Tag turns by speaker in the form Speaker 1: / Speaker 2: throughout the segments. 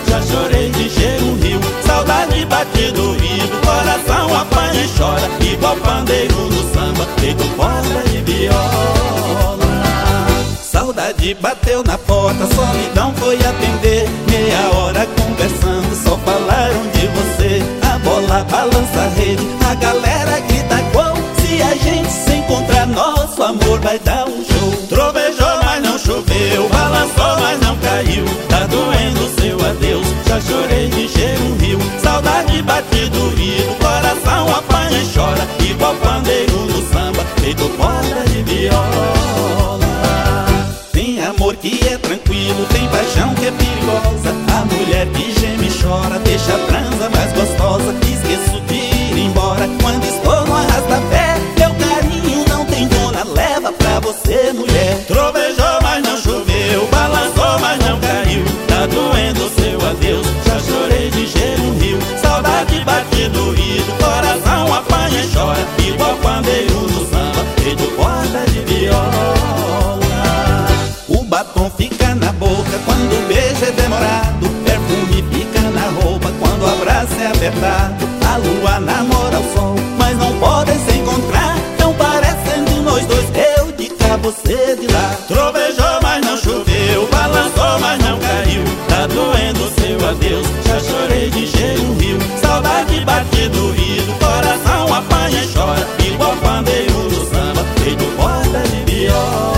Speaker 1: já chorei de encher um rio. Saudade bate doído, coração apanha e chora, igual pandeiro no samba, feito corda de viola. Saudade bateu na porta, solidão foi atender. Meia hora conversando, só falaram de você. A bola balança a rede, a galera grita gol. Se a gente se encontrar, nosso amor vai dar um show. Trovejou, mas não choveu, balançou, mas não caiu. Tá doendo seu adeus, já chorei de encher um rio. Saudade bate doído, coração apanha e chora, igual pandeiro no samba, feito corda de viola. Tem amor que é tranquilo, tem paixão que é perigosa. A mulher que geme e chora, deixa a transa mais gostosa. Esqueço de ir embora quando estou no arrasta-pé. Meu carinho não tem dona, leva pra você, mulher. Trovejou, mas não choveu, balançou, mas não caiu. Tá doendo seu adeus, já chorei de encher um rio. Saudade bate doído, coração apanha e chora, igual pandeiro no samba, feito corda de viola. O batom fica na boca quando o beijo é demorado. Perfume fica na roupa quando o abraço é apertado. A lua namora o sol, mas não podem se encontrar. Tão parecendo nós dois, eu de cá, você de lá. Trovejou, mas não choveu, balançou, mas não caiu. Tá doendo seu adeus, já chorei de encher um rio. Saudade bate doído, coração apanha e chora, igual pandeiro no samba, feito corda de viola.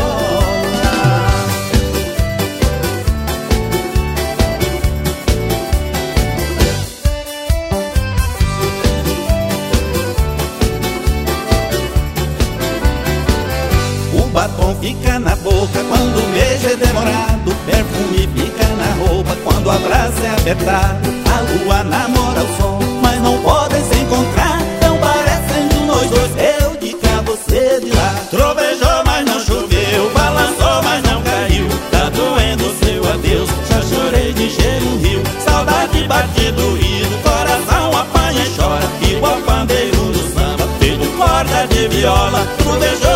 Speaker 1: O batom fica na boca quando o beijo é demorado. Perfume fica na roupa quando o abraço é apertado. A lua namora o sol, mas não podem se encontrar. Tão parecendo nós dois, eu de cá, você de lá. Trovejou, mas não choveu, balançou, mas não caiu. Tá doendo seu adeus, já chorei de encher um rio. Saudade bate doído, coração apanha e chora, igual pandeiro no samba, feito corda de viola. Trovejou,